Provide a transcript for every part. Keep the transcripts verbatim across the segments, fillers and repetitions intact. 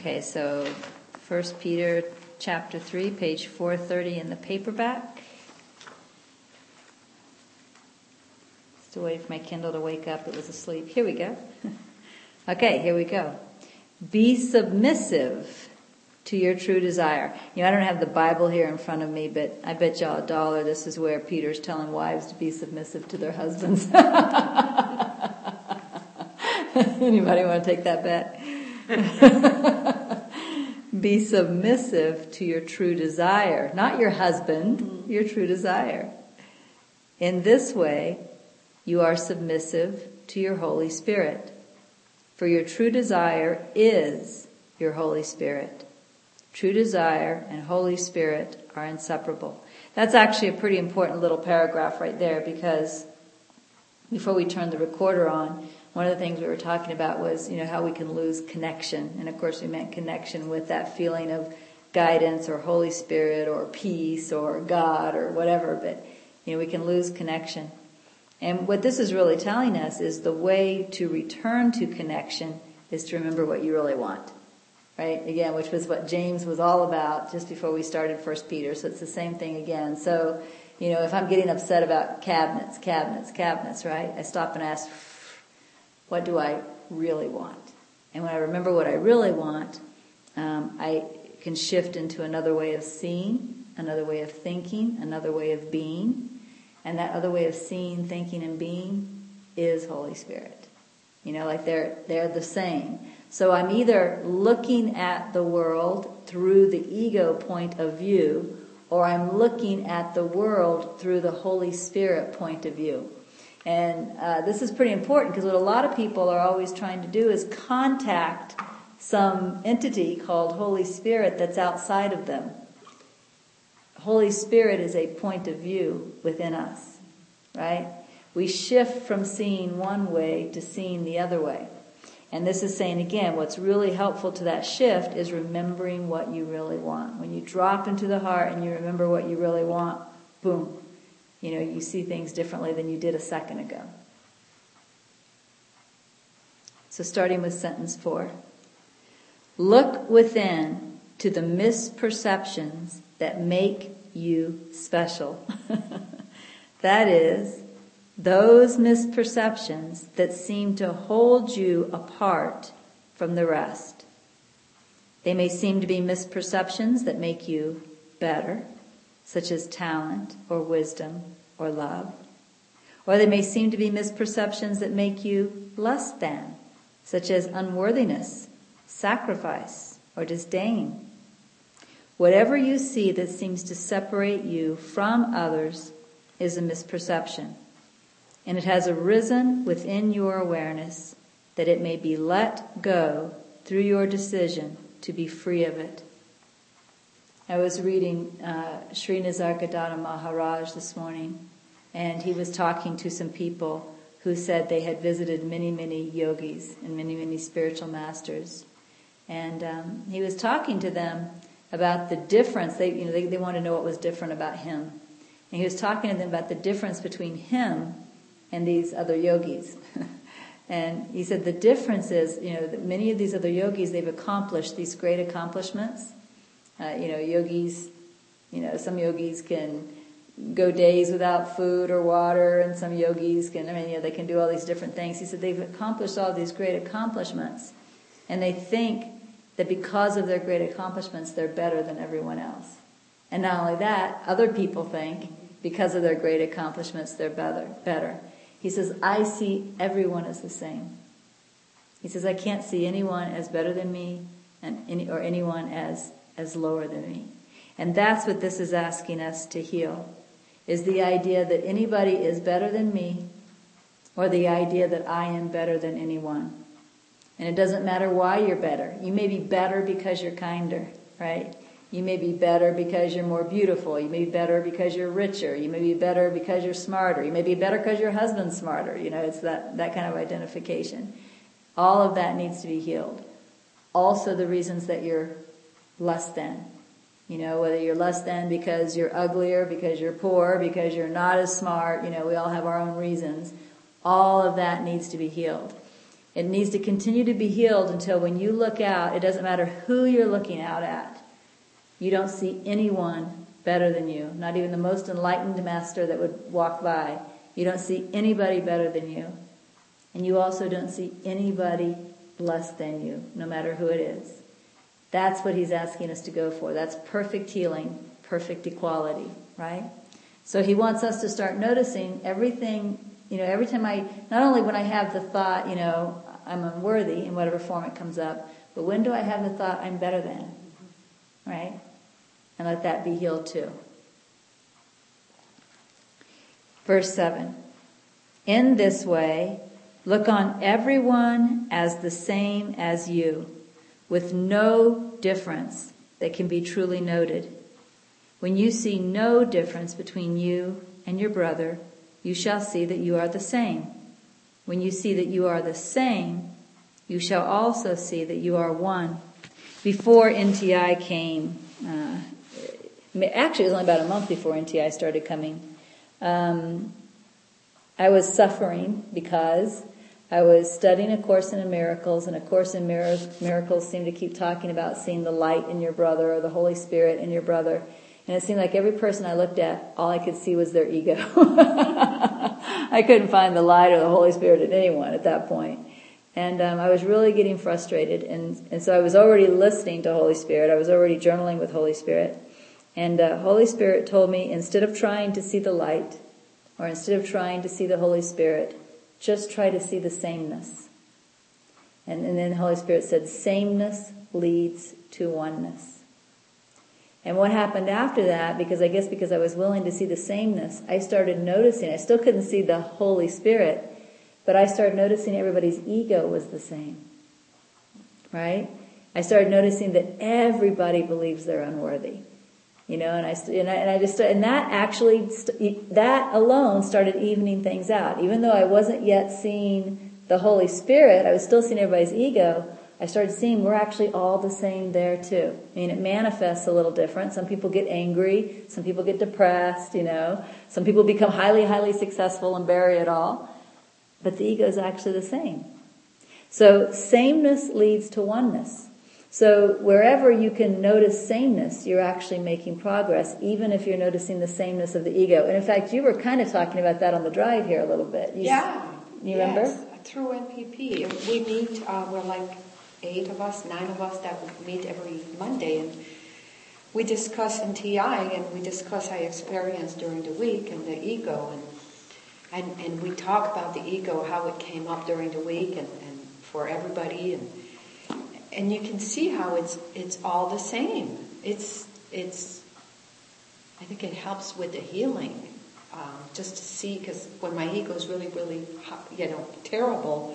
Okay, so First Peter chapter three, page four thirty in the paperback. Still waiting for my Kindle to wake up. It was asleep. Here we go. Okay, here we go. Be submissive to your true desire. You know, I don't have the Bible here in front of me, but I bet y'all a dollar this is where Peter's telling wives to be submissive to their husbands. Anybody want to take that bet? Be submissive to your true desire, not your husband, your true desire. In this way, you are submissive to your Holy Spirit. For your true desire is your Holy Spirit. True desire and Holy Spirit are inseparable. That's actually a pretty important little paragraph right there, because before we turned the recorder on, one of the things we were talking about was, you know, how we can lose connection. And of course we meant connection with that feeling of guidance or Holy Spirit or peace or God or whatever, but, you know, we can lose connection. And what this is really telling us is the way to return to connection is to remember what you really want. Right? Again, which was what James was all about just before we started First Peter. So it's the same thing again. So, you know, if I'm getting upset about cabinets, cabinets, cabinets, right? I stop and ask, what do I really want? And when I remember what I really want, um, I can shift into another way of seeing, another way of thinking, another way of being. And that other way of seeing, thinking, and being is Holy Spirit. You know, like they're, they're the same. So I'm either looking at the world through the ego point of view, or I'm looking at the world through the Holy Spirit point of view. And uh, this is pretty important, because what a lot of people are always trying to do is contact some entity called Holy Spirit that's outside of them. Holy Spirit is a point of view within us, right? We shift from seeing one way to seeing the other way. And this is saying, again, what's really helpful to that shift is remembering what you really want. When you drop into the heart and you remember what you really want, boom, you know, you see things differently than you did a second ago. So starting with sentence four. Look within to the misperceptions that make you special. That is, those misperceptions that seem to hold you apart from the rest. They may seem to be misperceptions that make you better, such as talent or wisdom or love. Or they may seem to be misperceptions that make you less than, such as unworthiness, sacrifice, or disdain. Whatever you see that seems to separate you from others is a misperception. And it has arisen within your awareness that it may be let go through your decision to be free of it. I was reading uh, Sri Nisargadatta Maharaj this morning, and he was talking to some people who said they had visited many, many yogis and many, many spiritual masters. And um, he was talking to them about the difference. They, you know, they, they wanted to know what was different about him. And he was talking to them about the difference between him and these other yogis. And he said the difference is, you know, that many of these other yogis, they've accomplished these great accomplishments. Uh, you know, yogis, you know, some yogis can go days without food or water, and some yogis can, I mean, you know, they can do all these different things. He said they've accomplished all these great accomplishments, and they think that because of their great accomplishments, they're better than everyone else. And not only that, other people think because of their great accomplishments, they're better. better. He says, I see everyone as the same. He says, I can't see anyone as better than me and any, or anyone as, as lower than me. And that's what this is asking us to heal, is the idea that anybody is better than me, or the idea that I am better than anyone. And it doesn't matter why you're better. You may be better because you're kinder, right? You may be better because you're more beautiful. You may be better because you're richer. You may be better because you're smarter. You may be better because your husband's smarter. You know, it's that, that kind of identification. All of that needs to be healed. Also the reasons that you're less than. You know, whether you're less than because you're uglier, because you're poor, because you're not as smart. You know, we all have our own reasons. All of that needs to be healed. It needs to continue to be healed until when you look out, it doesn't matter who you're looking out at. You don't see anyone better than you. Not even the most enlightened master that would walk by. You don't see anybody better than you. And you also don't see anybody less than you, no matter who it is. That's what he's asking us to go for. That's perfect healing, perfect equality, right? So he wants us to start noticing everything, you know, every time I, not only when I have the thought, you know, I'm unworthy in whatever form it comes up, but when do I have the thought I'm better than, right? And let that be healed too. Verse seven. In this way, look on everyone as the same as you, with no difference that can be truly noted. When you see no difference between you and your brother, you shall see that you are the same. When you see that you are the same, you shall also see that you are one. Before N T I came, uh, actually it was only about a month before N T I started coming, um, I was suffering because I was studying A Course in Miracles, and A Course in Miracles seemed to keep talking about seeing the light in your brother or the Holy Spirit in your brother. And it seemed like every person I looked at, all I could see was their ego. I couldn't find the light or the Holy Spirit in anyone at that point. And um, I was really getting frustrated. And, and so I was already listening to Holy Spirit. I was already journaling with Holy Spirit. And uh, Holy Spirit told me, instead of trying to see the light, or instead of trying to see the Holy Spirit, just try to see the sameness. And, and then the Holy Spirit said, sameness leads to oneness. And what happened after that, because I guess because I was willing to see the sameness, I started noticing, I still couldn't see the Holy Spirit, but I started noticing everybody's ego was the same. Right? I started noticing that everybody believes they're unworthy. You know, and I, and I, and I just, and that actually, that alone started evening things out. Even though I wasn't yet seeing the Holy Spirit, I was still seeing everybody's ego. I started seeing we're actually all the same there too. I mean, it manifests a little different. Some people get angry. Some people get depressed, you know. Some people become highly, highly successful and bury it all. But the ego is actually the same. So sameness leads to oneness. So wherever you can notice sameness, you're actually making progress, even if you're noticing the sameness of the ego. And in fact, you were kind of talking about that on the drive here a little bit. You yeah. S- you remember? Yes, through N P P. We meet, uh, we're like eight of us, nine of us that meet every Monday, and we discuss N T I, and we discuss our experience during the week and the ego, and and, and we talk about the ego, how it came up during the week and, and for everybody, and and you can see how it's it's all the same. It's it's. I think it helps with the healing, um, just to see, because when my ego is really, really, you know, terrible,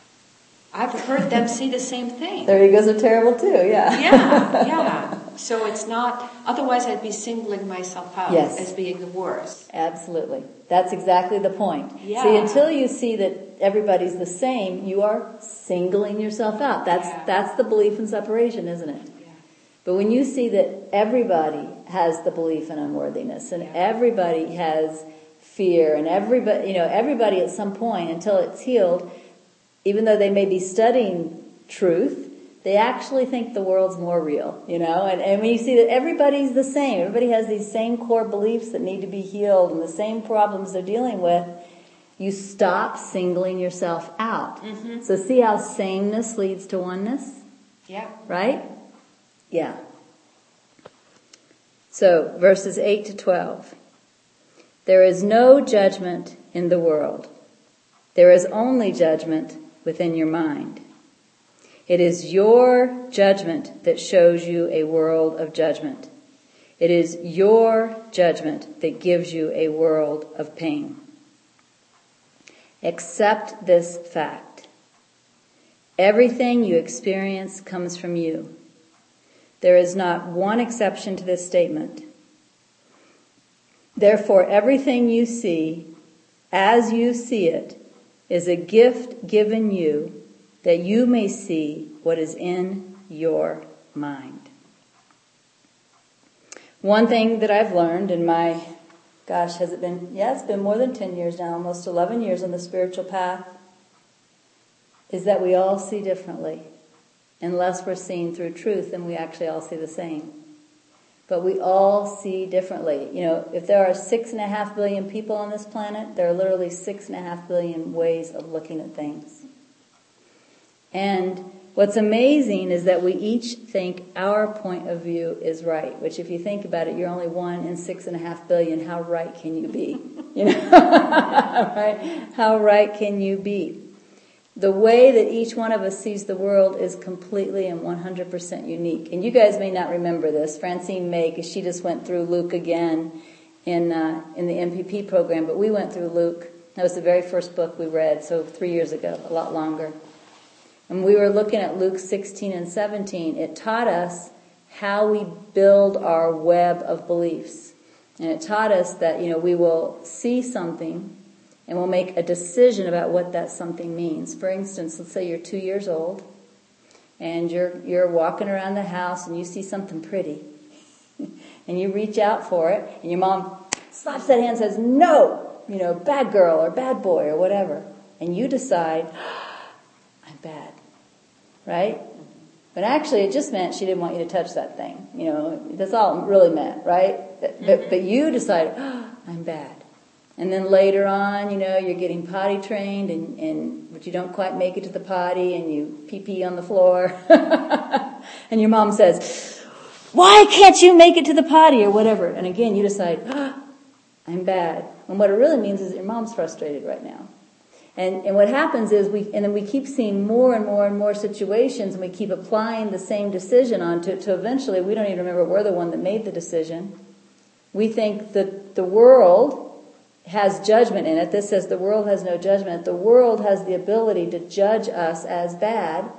I've heard them see the same thing. Their egos are terrible too, yeah. Yeah, yeah. So it's not, otherwise I'd be singling myself out yes. as being the worst. Absolutely. That's exactly the point. Yeah. See, until you see that everybody's the same, you are singling yourself out. That's yeah. that's the belief in separation, isn't it? Yeah. But when you see that everybody has the belief in unworthiness, and yeah. everybody has fear, and everybody, you know, everybody at some point, until it's healed, even though they may be studying truth, they actually think the world's more real, you know, and, and when you see that everybody's the same, everybody has these same core beliefs that need to be healed and the same problems they're dealing with, you stop singling yourself out. Mm-hmm. So see how sameness leads to oneness? Yeah. Right? Yeah. So, verses eight to twelve. There is no judgment in the world. There is only judgment within your mind. It is your judgment that shows you a world of judgment. It is your judgment that gives you a world of pain. Accept this fact. Everything you experience comes from you. There is not one exception to this statement. Therefore, everything you see, as you see it, is a gift given you that you may see what is in your mind. One thing that I've learned in my, gosh, has it been, yeah, it's been more than ten years now, almost eleven years on the spiritual path. is that we all see differently. Unless we're seeing through truth, then we actually all see the same. But we all see differently. You know, if there are six and a half billion people on this planet, there are literally six and a half billion ways of looking at things. And what's amazing is that we each think our point of view is right, which if you think about it, you're only one in six and a half billion. How right can you be? You know, right? How right can you be? The way that each one of us sees the world is completely and one hundred percent unique. And you guys may not remember this. Francine may, because she just went through Luke again in uh, in the M P P program. But we went through Luke. That was the very first book we read, so three years ago, a lot longer. And we were looking at Luke sixteen and seventeen. It taught us how we build our web of beliefs. And it taught us that, you know, we will see something and we'll make a decision about what that something means. For instance, let's say you're two years old and you're you're walking around the house and you see something pretty. And you reach out for it and your mom slaps that hand and says, no, you know, bad girl or bad boy or whatever. And you decide, I'm bad. Right? But actually it just meant she didn't want you to touch that thing. You know, that's all it really meant, right? But, but you decide, oh, I'm bad. And then later on, you know, you're getting potty trained and, and but you don't quite make it to the potty and you pee-pee on the floor. And your mom says, why can't you make it to the potty or whatever? And again, you decide, oh, I'm bad. And what it really means is that your mom's frustrated right now. And, and what happens is we, and then we keep seeing more and more and more situations and we keep applying the same decision onto it to eventually we don't even remember we're the one that made the decision. We think that the world has judgment in it. This says the world has no judgment. The world has the ability to judge us as bad.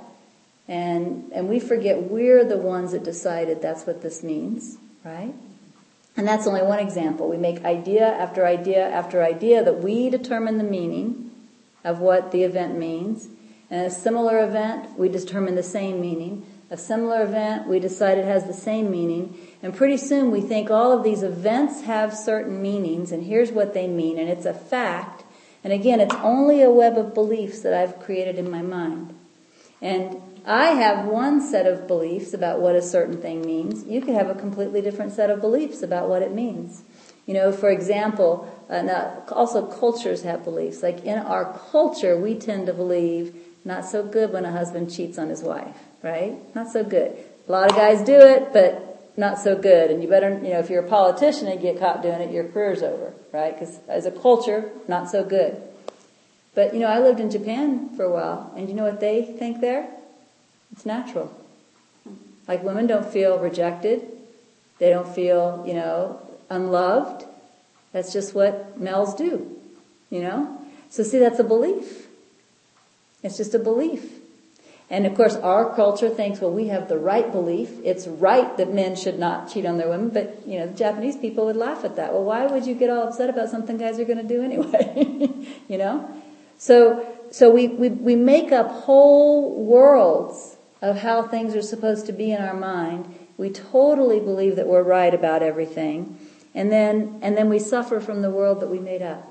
And, and we forget we're the ones that decided that's what this means, right? And that's only one example. We make idea after idea after idea that we determine the meaning of what the event means. And a similar event, we determine the same meaning. A similar event, we decide it has the same meaning. And pretty soon we think all of these events have certain meanings, and here's what they mean, and it's a fact. And again, it's only a web of beliefs that I've created in my mind. And I have one set of beliefs about what a certain thing means. You could have a completely different set of beliefs about what it means. You know, for example, uh, now also cultures have beliefs. Like in our culture, we tend to believe not so good when a husband cheats on his wife, right? Not so good. A lot of guys do it, but not so good. And you better, you know, if you're a politician and you get caught doing it, your career's over, right? Because as a culture, not so good. But, you know, I lived in Japan for a while, and you know what they think there? It's natural. Like women don't feel rejected. They don't feel, you know, unloved. That's just what males do, you know? So see, that's a belief. It's just a belief. And of course, our culture thinks, well, we have the right belief. It's right that men should not cheat on their women. But, you know, the Japanese people would laugh at that. Well, why would you get all upset about something guys are going to do anyway? You know? So, so we, we, we make up whole worlds of how things are supposed to be in our mind. We totally believe that we're right about everything. And then, and then we suffer from the world that we made up.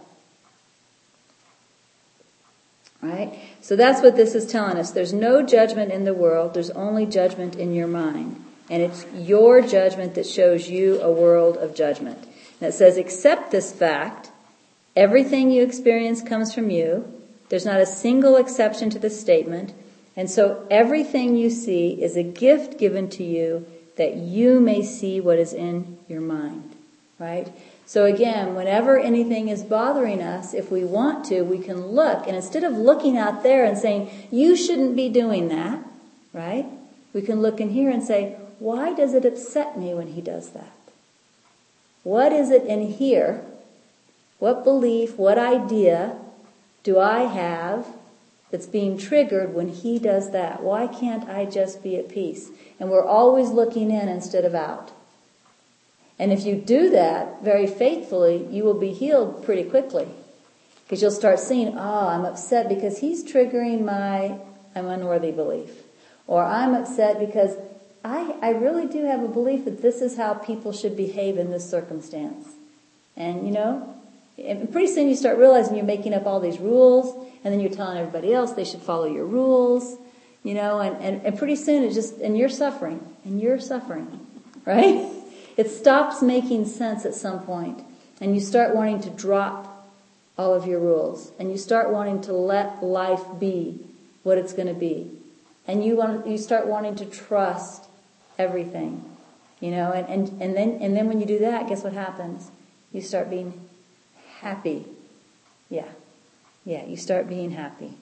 Right? So that's what this is telling us. There's no judgment in the world. There's only judgment in your mind. And it's your judgment that shows you a world of judgment. And it says, accept this fact. Everything you experience comes from you. There's not a single exception to this statement. And so everything you see is a gift given to you that you may see what is in your mind. Right? So again, whenever anything is bothering us, if we want to, we can look. And instead of looking out there and saying, you shouldn't be doing that, right? We can look in here and say, why does it upset me when he does that? What is it in here? What belief, what idea do I have that's being triggered when he does that? Why can't I just be at peace? And we're always looking in instead of out. And if you do that very faithfully, you will be healed pretty quickly. Because you'll start seeing, oh, I'm upset because he's triggering my I'm unworthy belief. Or I'm upset because I, I really do have a belief that this is how people should behave in this circumstance. And, you know, And pretty soon you start realizing you're making up all these rules, and then you're telling everybody else they should follow your rules, you know, and, and, and pretty soon it just, and you're suffering, and you're suffering, right? It stops making sense at some point, and you start wanting to drop all of your rules, and you start wanting to let life be what it's going to be, and you want, you start wanting to trust everything, you know, and, and, and then and then when you do that, guess what happens? You start being happy. Yeah. Yeah, you start being happy.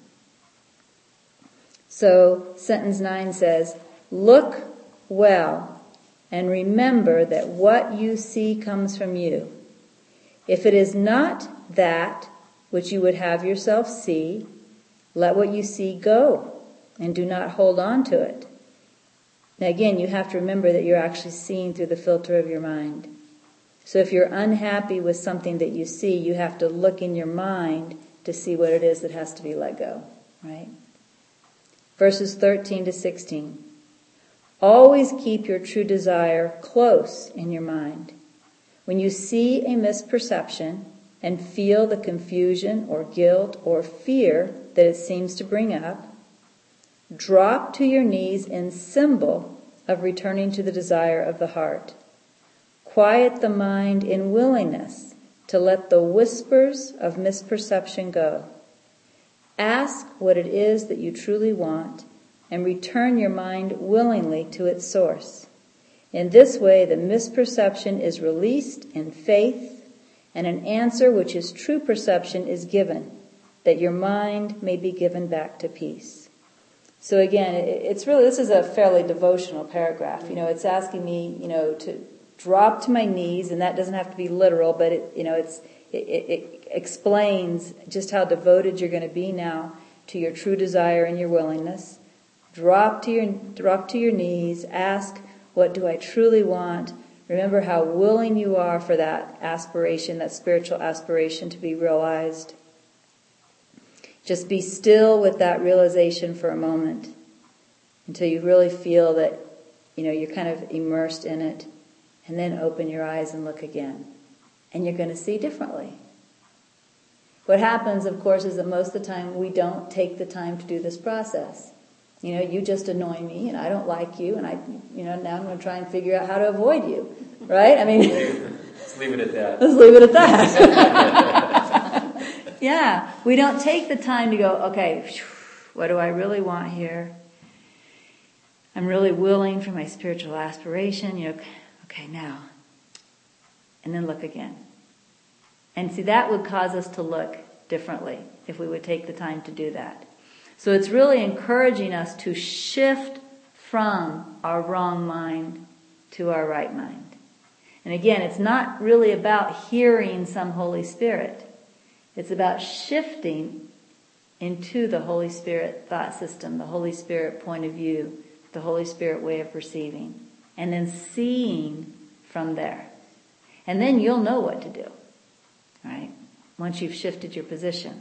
So, sentence nine says, look well and remember that what you see comes from you. If it is not that which you would have yourself see, let what you see go and do not hold on to it. Now again, you have to remember that you're actually seeing through the filter of your mind. So if you're unhappy with something that you see, you have to look in your mind to see what it is that has to be let go, right? Verses thirteen to sixteen. Always keep your true desire close in your mind. When you see a misperception and feel the confusion or guilt or fear that it seems to bring up, drop to your knees in symbol of returning to the desire of the heart. Quiet the mind in willingness to let the whispers of misperception go. Ask what it is that you truly want and return your mind willingly to its source. In this way, the misperception is released in faith, and an answer which is true perception is given, that your mind may be given back to peace. So again, it's really, this is a fairly devotional paragraph. You know, it's asking me, you know, to drop to my knees, and that doesn't have to be literal, but it, you know, it's, it, it, it explains just how devoted you're going to be now to your true desire and your willingness. Drop to your, drop to your knees, ask, what do I truly want? Remember how willing you are for that aspiration, that spiritual aspiration to be realized. Just be still with that realization for a moment until you really feel that, you know, you're kind of immersed in it. And then open your eyes and look again. And you're going to see differently. What happens, of course, is that most of the time we don't take the time to do this process. You know, you just annoy me and I don't like you, and I, you know, now I'm going to try and figure out how to avoid you. Right? I mean, let's leave it at that. Let's leave it at that. Yeah. We don't take the time to go, okay, what do I really want here? I'm really willing for my spiritual aspiration, you know, okay, now. And then look again. And see, that would cause us to look differently if we would take the time to do that. So it's really encouraging us to shift from our wrong mind to our right mind. And again, it's not really about hearing some Holy Spirit. It's about shifting into the Holy Spirit thought system, the Holy Spirit point of view, the Holy Spirit way of perceiving, and then seeing from there. And then you'll know what to do, right? Once you've shifted your position.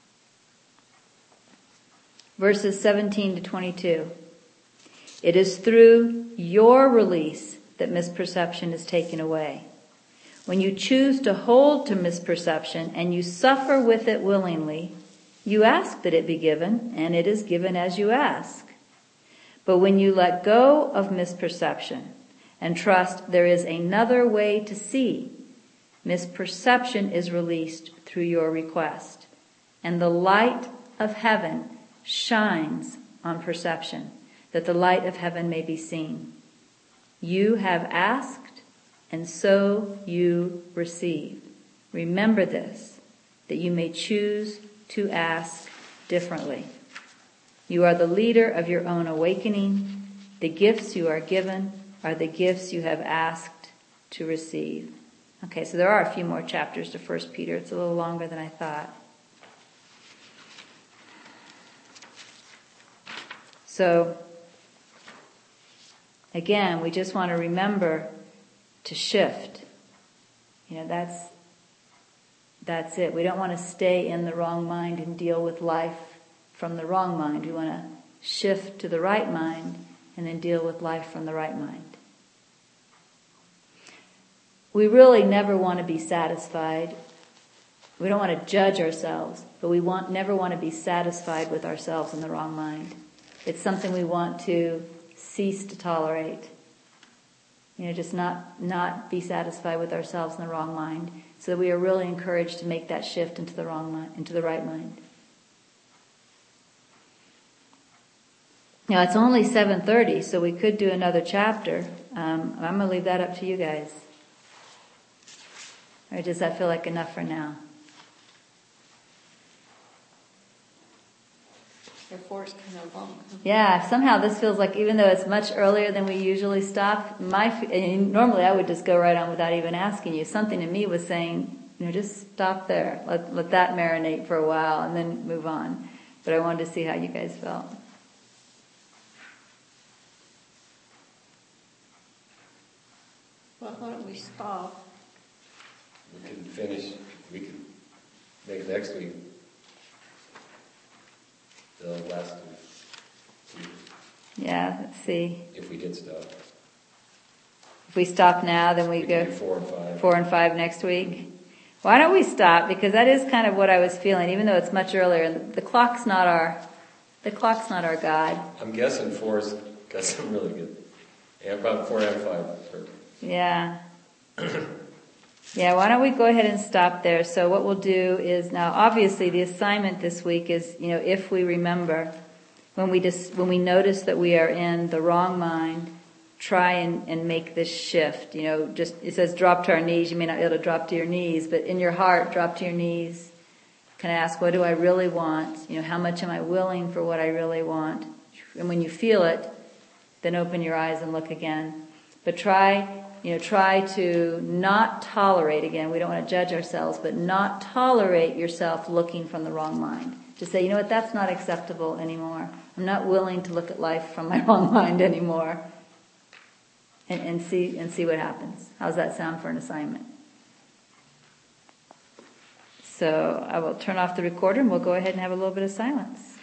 Verses seventeen to twenty-two. It is through your release that misperception is taken away. When you choose to hold to misperception and you suffer with it willingly, you ask that it be given, and it is given as you ask. But when you let go of misperception and trust there is another way to see, misperception is released through your request, and the light of heaven shines on perception, that the light of heaven may be seen. You have asked, and so you receive. Remember this, that you may choose to ask differently. You are the leader of your own awakening. The gifts you are given are the gifts you have asked to receive. Okay, so there are a few more chapters to First Peter. It's a little longer than I thought. So, again, we just want to remember to shift. You know, that's that's it. We don't want to stay in the wrong mind and deal with life from the wrong mind. We want to shift to the right mind and then deal with life from the right mind. We really never want to be satisfied we don't want to judge ourselves, but we want never want to be satisfied with ourselves in the wrong mind. It's something we want to cease to tolerate. You know, just not not be satisfied with ourselves in the wrong mind, so that we are really encouraged to make that shift into the wrong mind, into the right mind. Now it's only seven thirty, so we could do another chapter. Um, I'm going to leave that up to you guys. Or does that feel like enough for now? Therefore, it's kind of long. Yeah, somehow this feels like, even though it's much earlier than we usually stop, my and normally I would just go right on without even asking you. Something in me was saying, you know, just stop there. Let let that marinate for a while and then move on. But I wanted to see how you guys felt. Well, why don't we stop? We can finish, we can make next week the last week, Yeah, let's see. if we did stop. If we stop now, then we, We go can do four and five. four and five next week. Why don't we stop? Because that is kind of what I was feeling, even though it's much earlier. And the clock's not our, the clock's not our God. I'm guessing four's got some really good, yeah, probably four and five. Yeah. Yeah, why don't we go ahead and stop there? So what we'll do is, now obviously the assignment this week is, you know, if we remember, when we just, when we notice that we are in the wrong mind, try and, and make this shift. You know, just, it says drop to our knees. You may not be able to drop to your knees, but in your heart, drop to your knees. Kind of ask, what do I really want? You know, how much am I willing for what I really want? And when you feel it, then open your eyes and look again. But try, you know, try to not tolerate, again, we don't want to judge ourselves, but not tolerate yourself looking from the wrong mind. To say, you know what, that's not acceptable anymore. I'm not willing to look at life from my wrong mind anymore. And, and see and see what happens. How's that sound for an assignment? So I will turn off the recorder and we'll go ahead and have a little bit of silence.